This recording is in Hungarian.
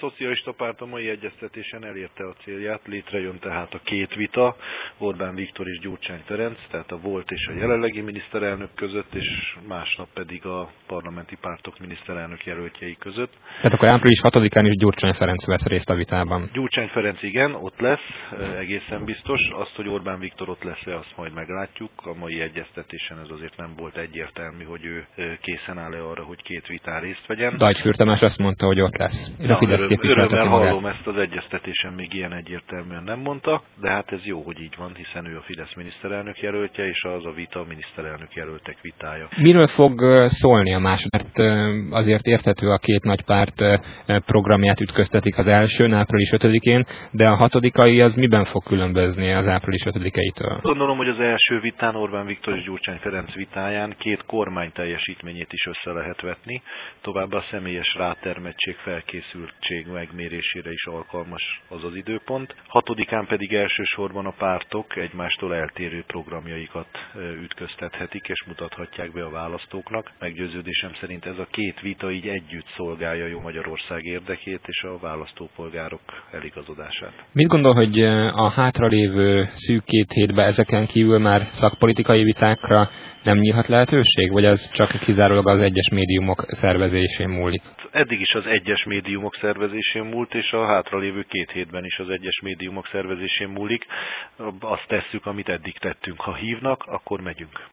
Szocialista Párt a mai egyeztetésen elérte a célját, létrejön tehát a két vita, Orbán Viktor és Gyurcsány Ferenc, tehát a volt és a jelenlegi miniszterelnök között, és másnap pedig a parlamenti pártok miniszterelnök jelöltjei között. Tehát akkor április 6-án is Gyurcsány Ferenc vesz részt a vitában. Gyurcsány Ferenc igen, ott lesz, egészen biztos. Azt, hogy Orbán Viktor ott lesz-e, azt majd meglátjuk. A mai egyeztetésen ez azért nem volt egyértelmű, hogy ő készen áll-e arra, hogy két vitán részt vegyen. Dajcs Tamás azt mondta, hogy ott lesz. Örömmel hallom ezt, az egyeztetésen még ilyen egyértelműen nem mondta, de hát ez jó, hogy így van, hiszen ő a Fidesz miniszterelnök jelöltje, és az a vita a miniszterelnök jelöltek vitája. Miről fog szólni a második? Mert azért érthető, a két nagy párt programját ütköztetik az elsőn, április 5-én, de a hatodikai az miben fog különbözni az április 5-től? Gondolom, hogy az első vitán, Orbán Viktor és Gyurcsány Ferenc vitáján két kormány teljesítményét is össze lehet vetni, továbbá a személyes rátermettség, felkészültség megmérésére is alkalmas az az időpont. Hatodikán pedig elsősorban a pártok egymástól eltérő programjaikat ütköztethetik és mutathatják be a választóknak. Meggyőződésem szerint ez a két vita így együtt szolgálja jó Magyarország érdekét és a választópolgárok eligazodását. Mit gondol, hogy a hátralévő szűk 2 hétben ezeken kívül már szakpolitikai vitákra nem nyílhat lehetőség, vagy ez csak kizárólag az egyes médiumok szervezésén múlik? Eddig is az egyes médiumok szervezésén múlt, és a hátralévő 2 hétben is az egyes médiumok szervezésén múlik. Azt tesszük, amit eddig tettünk. Ha hívnak, akkor megyünk.